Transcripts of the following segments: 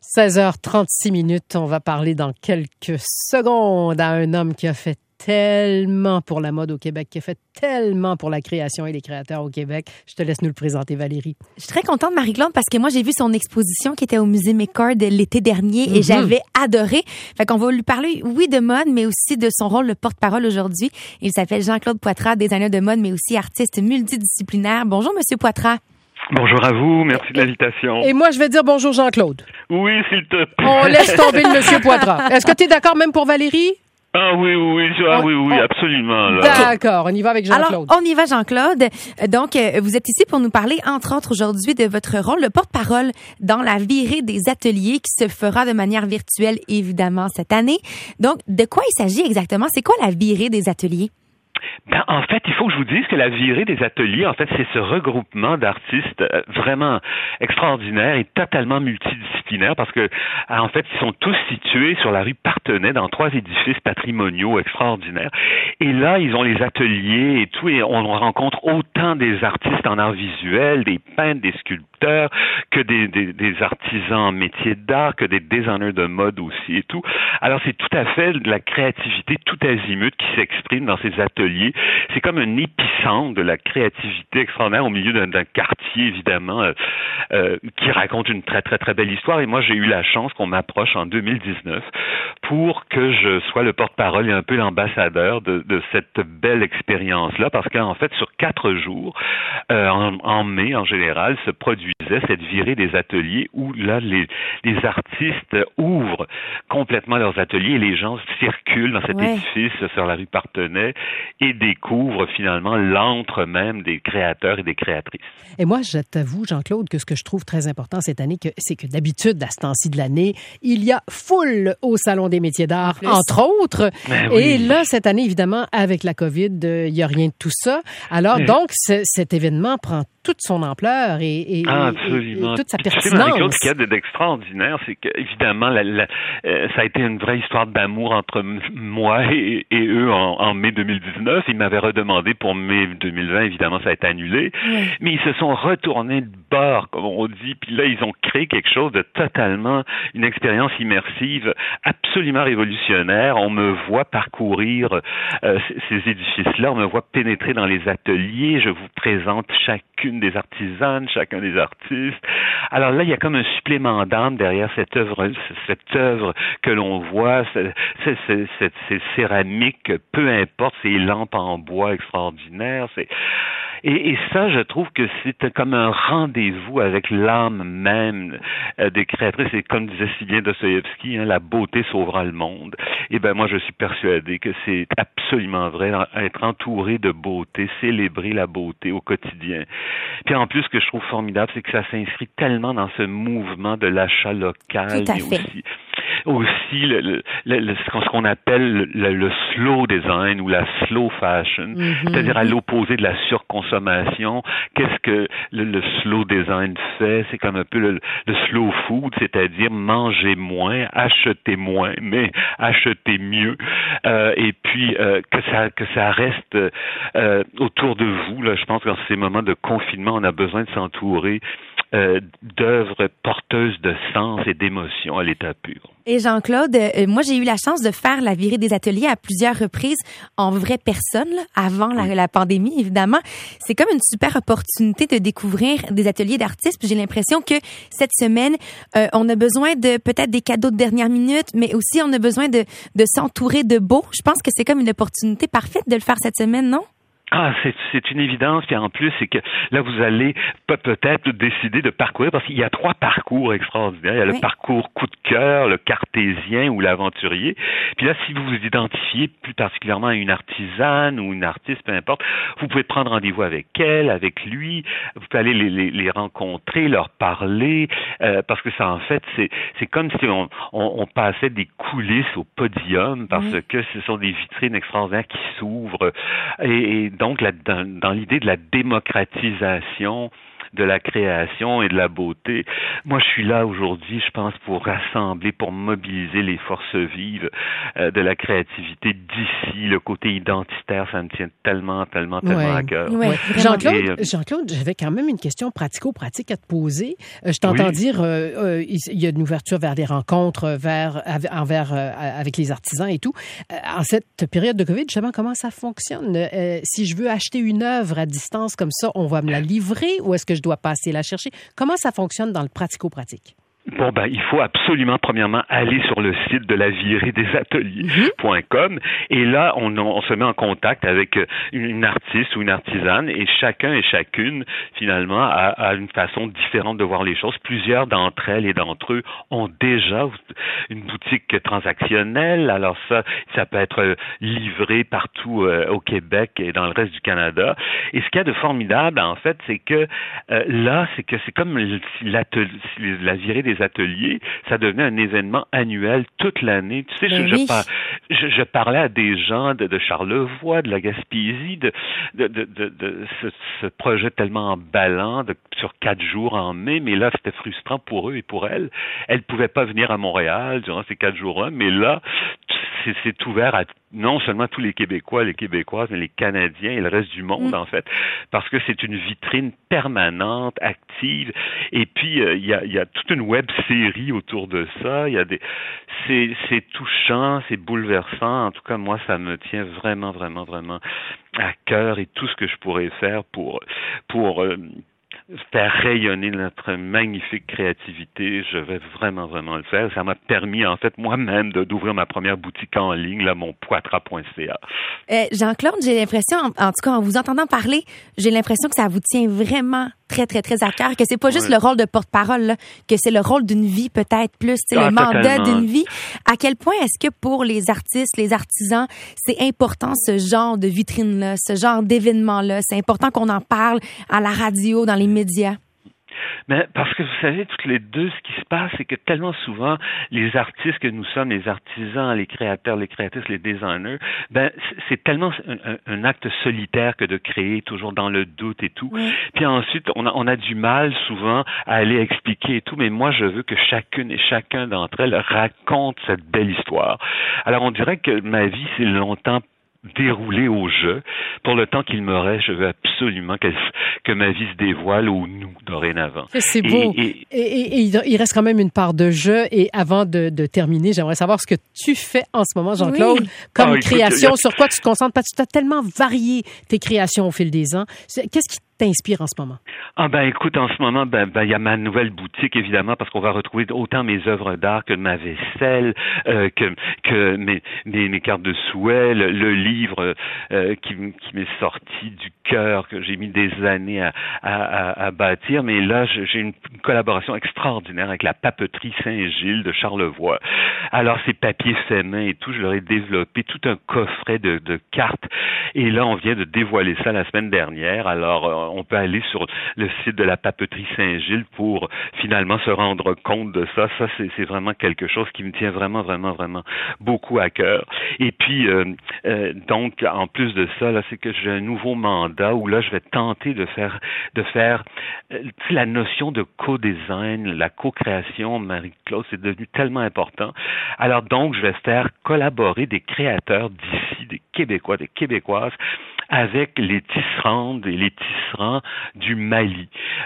16h36. On va parler dans quelques secondes à un homme qui a fait tellement pour la mode au Québec, qui a fait tellement pour la création et les créateurs au Québec. Je te laisse nous le présenter, Valérie. Je suis très contente, Marie-Claude, parce que moi, j'ai vu son exposition qui était au Musée McCord l'été dernier et j'avais adoré. Fait qu'on va lui parler, oui, de mode, mais aussi de son rôle de porte-parole aujourd'hui. Il s'appelle Jean-Claude Poitras, designer de mode, mais aussi artiste multidisciplinaire. Bonjour, Monsieur Poitras. Bonjour à vous, merci de l'invitation. Et moi, je vais dire bonjour, Jean-Claude. Oui, s'il te plaît. On laisse tomber le Monsieur Poitras. Est-ce que tu es d'accord même pour Valérie? Ah oui, absolument. Là. D'accord, on y va avec Jean-Claude. Alors, on y va, Jean-Claude. Donc, vous êtes ici pour nous parler, entre autres, aujourd'hui, de votre rôle de porte-parole dans la virée des ateliers qui se fera de manière virtuelle, évidemment, cette année. Donc, de quoi il s'agit exactement? C'est quoi la virée des ateliers? Ben, en fait, il faut que je vous dise que la virée des ateliers, en fait, c'est ce regroupement d'artistes vraiment extraordinaire et totalement multidisciplinaire parce que, en fait, ils sont tous situés sur la rue Parthenay dans 3 édifices patrimoniaux extraordinaires. Et là, ils ont les ateliers et tout, et on rencontre autant des artistes en art visuel, des peintres, des sculpteurs, que des artisans en métier d'art, que des designers de mode aussi et tout. Alors, c'est tout à fait de la créativité tout azimut qui s'exprime dans ces ateliers. C'est comme un épicentre de la créativité extraordinaire au milieu d'un quartier, évidemment, qui raconte une très, très, très belle histoire. Et moi, j'ai eu la chance qu'on m'approche en 2019 pour que je sois le porte-parole et un peu l'ambassadeur de cette belle expérience-là. Parce qu'en fait, sur 4 jours, en mai, en général, se produisait cette virée des ateliers où, là, les artistes ouvrent complètement leurs ateliers et les gens circulent dans cet édifice sur la rue Parthenay et découvrent finalement l'antre même des créateurs et des créatrices. Et moi, je t'avoue, Jean-Claude, que ce que je trouve très important cette année, c'est que d'habitude, à ce temps-ci de l'année, il y a foule au Salon des métiers d'art, entre autres. Ben et là, cette année, évidemment, avec la COVID, il n'y a rien de tout ça. Alors, donc, cet événement prend toute son ampleur et toute sa pertinence. Ce qu'il y a d'extraordinaire, c'est que évidemment, ça a été une vraie histoire d'amour entre moi et eux en mai 2019. Ils m'avaient redemandé pour mai 2020, évidemment, ça a été annulé. Mais ils se sont retournés de bord, comme on dit, puis là, ils ont créé quelque chose de totalement, une expérience immersive absolument révolutionnaire. On me voit parcourir ces édifices-là, on me voit pénétrer dans les ateliers, je vous présente chacune des artisanes, chacun des artistes. Alors là, il y a comme un supplément d'âme derrière cette œuvre que l'on voit, ces céramiques, peu importe, ces lampes en bois extraordinaires. Et ça, je trouve que c'est comme un rendez-vous avec l'âme même des créatrices. Et comme disait si bien Dostoïevski, la beauté sauvera le monde. Et ben moi, je suis persuadé que c'est absolument vrai, être entouré de beauté, célébrer la beauté au quotidien. Puis en plus, ce que je trouve formidable, c'est que ça s'inscrit tellement dans ce mouvement de l'achat local, Tout à mais fait. aussi ce qu'on appelle le slow design ou la slow fashion, c'est-à-dire à l'opposé de la surconsommation. Qu'est-ce que le slow design fait? C'est comme un peu le slow food, c'est-à-dire manger moins, acheter moins, mais acheter mieux. Et puis que ça reste autour de vous. Là, je pense que dans ces moments de confinement, on a besoin de s'entourer d'œuvres porteuses de sens et d'émotions à l'état pur. Et Jean-Claude, moi, j'ai eu la chance de faire la virée des ateliers à plusieurs reprises en vraie personne, là, avant la pandémie, évidemment. C'est comme une super opportunité de découvrir des ateliers d'artistes. Puis j'ai l'impression que cette semaine, on a besoin de peut-être des cadeaux de dernière minute, mais aussi on a besoin de s'entourer de beaux. Je pense que c'est comme une opportunité parfaite de le faire cette semaine, non? Ah, c'est une évidence. Puis en plus, c'est que là, vous allez peut-être décider de parcourir, parce qu'il y a 3 parcours extraordinaires. Il y a le parcours coup de cœur, le cartésien ou l'aventurier. Puis là, si vous vous identifiez plus particulièrement à une artisane ou une artiste, peu importe, vous pouvez prendre rendez-vous avec elle, avec lui. Vous pouvez aller les rencontrer, leur parler, parce que ça, en fait, c'est comme si on passait des coulisses au podium, parce que ce sont des vitrines extraordinaires qui s'ouvrent. Et donc, dans l'idée de la démocratisation de la création et de la beauté. Moi, je suis là aujourd'hui, je pense, pour rassembler, pour mobiliser les forces vives de la créativité d'ici. Le côté identitaire, ça me tient tellement à cœur. Ouais, Jean-Claude, j'avais quand même une question pratico-pratique à te poser. Je t'entends dire, il y a une ouverture vers des rencontres avec les artisans et tout. En cette période de COVID, justement, comment ça fonctionne? Si je veux acheter une œuvre à distance comme ça, on va me la livrer ou est-ce que je dois passer la chercher? Comment ça fonctionne dans le pratico-pratique? Bon, il faut absolument, premièrement, aller sur le site de la virée des ateliers.com et là, on se met en contact avec une artiste ou une artisane et chacun et chacune, finalement, a une façon différente de voir les choses. Plusieurs d'entre elles et d'entre eux ont déjà une boutique transactionnelle. Alors ça peut être livré partout au Québec et dans le reste du Canada. Et ce qu'il y a de formidable, en fait, c'est que c'est comme la virée des ateliers, ça devenait un événement annuel toute l'année. Tu sais, je parlais à des gens de Charlevoix, de la Gaspésie, de ce projet tellement emballant sur 4 jours en mai, mais là, c'était frustrant pour eux et pour elles. Elles pouvaient pas venir à Montréal durant ces 4 jours-là, mais là, c'est ouvert à non seulement tous les Québécois, les Québécoises, mais les Canadiens et le reste du monde, en fait, parce que c'est une vitrine permanente, active, et puis il y a toute une web-série autour de ça, c'est touchant, c'est bouleversant, en tout cas, moi, ça me tient vraiment, vraiment, vraiment à cœur, et tout ce que je pourrais faire pour faire rayonner notre magnifique créativité, je vais vraiment, vraiment le faire. Ça m'a permis, en fait, moi-même, d'ouvrir ma première boutique en ligne, là, mon poitras.ca. Jean-Claude, j'ai l'impression, en tout cas, en vous entendant parler, j'ai l'impression que ça vous tient vraiment très, très, très à cœur, que c'est pas juste le rôle de porte-parole, là, que c'est le rôle d'une vie, peut-être plus, le mandat d'une vie. À quel point est-ce que pour les artistes, les artisans, c'est important ce genre de vitrine-là, ce genre d'événement-là? C'est important qu'on en parle à la radio, dans les médias. Mais parce que vous savez, toutes les deux, ce qui se passe, c'est que tellement souvent, les artistes que nous sommes, les artisans, les créateurs, les créatrices, les designers, c'est tellement un acte solitaire que de créer, toujours dans le doute et tout. Oui. Puis ensuite, on a du mal souvent à aller expliquer et tout, mais moi, je veux que chacune et chacun d'entre elles raconte cette belle histoire. Alors, on dirait que ma vie, c'est longtemps déroulé au jeu. Pour le temps qu'il me reste, je veux absolument que ma vie se dévoile au nous dorénavant. C'est beau. Et il reste quand même une part de jeu. Et avant de terminer, j'aimerais savoir ce que tu fais en ce moment, Jean-Claude, comme création. Sur quoi tu te concentres? Parce que tu as tellement varié tes créations au fil des ans. Qu'est-ce qui t'inspire en ce moment? Écoute, en ce moment, il y a ma nouvelle boutique, évidemment, parce qu'on va retrouver autant mes œuvres d'art que ma vaisselle, que mes cartes de souhait, le livre qui m'est sorti du cœur, que j'ai mis des années à bâtir. Mais là, j'ai une collaboration extraordinaire avec la papeterie Saint-Gilles de Charlevoix. Alors, ces papiers faits main et tout, je leur ai développé tout un coffret de cartes. Et là, on vient de dévoiler ça la semaine dernière. Alors, on peut aller sur le site de la papeterie Saint-Gilles pour finalement se rendre compte de ça. Ça, c'est vraiment quelque chose qui me tient vraiment, vraiment, vraiment beaucoup à cœur. Et puis, donc, en plus de ça, là, c'est que j'ai un nouveau mandat où là, je vais tenter de faire la notion de co-design, la co-création, Marie-Claude, c'est devenu tellement important. Alors donc, je vais faire collaborer des créateurs d'ici, des Québécois, des Québécoises, avec les tisserandes et les tisserands du Mali.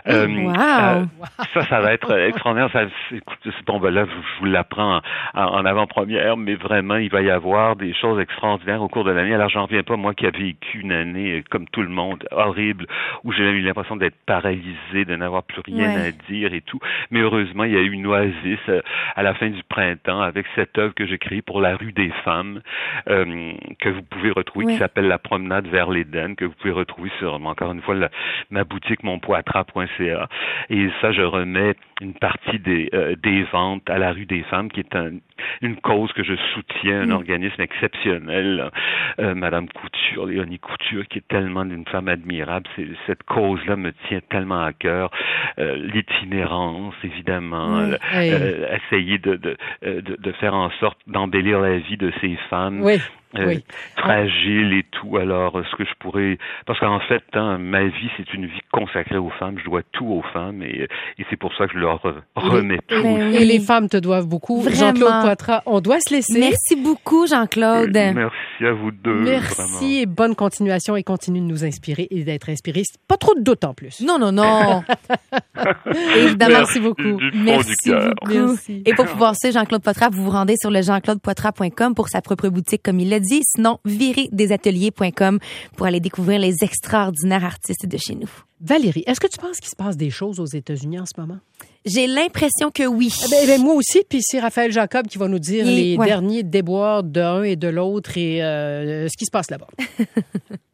Ça va être extraordinaire. Là, je vous l'apprends en avant-première, mais vraiment, il va y avoir des choses extraordinaires au cours de l'année. Alors, j'en reviens pas, moi qui ai vécu une année, comme tout le monde, horrible, où j'ai eu l'impression d'être paralysé, de n'avoir plus rien à dire et tout. Mais heureusement, il y a eu une oasis à la fin du printemps avec cette œuvre que j'ai créée pour la rue des femmes, que vous pouvez retrouver, qui s'appelle La promenade vers l'Éden, que vous pouvez retrouver sur, encore une fois, ma boutique monpoitras.ca. Et ça, je remets une partie des ventes à la rue des femmes, qui est une cause que je soutiens, un organisme exceptionnel, Madame Couture, Léonie Couture, qui est tellement une femme admirable. Cette cause-là me tient tellement à cœur. L'itinérance, évidemment, essayer de faire en sorte d'embellir la vie de ces femmes. fragile et tout. Alors, ce que je pourrais... Parce qu'en fait, ma vie, c'est une vie consacrée aux femmes. Je dois tout aux femmes et c'est pour ça que je leur remets tout. Et les femmes te doivent beaucoup. Vraiment. Jean-Claude Poitras, on doit se laisser. Merci beaucoup, Jean-Claude. Merci à vous deux. Merci vraiment. et bonne continuation et continue de nous inspirer et d'être inspiré. Pas trop de doute en plus. Non. Évidemment. Merci beaucoup. Merci beaucoup. Merci. Et pour pouvoir suivre Jean-Claude Poitras, vous vous rendez sur le jeanclaudepoitras.com pour sa propre boutique, comme il l'a dit. Sinon, viredesateliers.com pour aller découvrir les extraordinaires artistes de chez nous. Valérie, est-ce que tu penses qu'il se passe des choses aux États-Unis en ce moment? J'ai l'impression que oui. Moi aussi, puis c'est Raphaël Jacob qui va nous dire les derniers déboires d'un et de l'autre et ce qui se passe là-bas.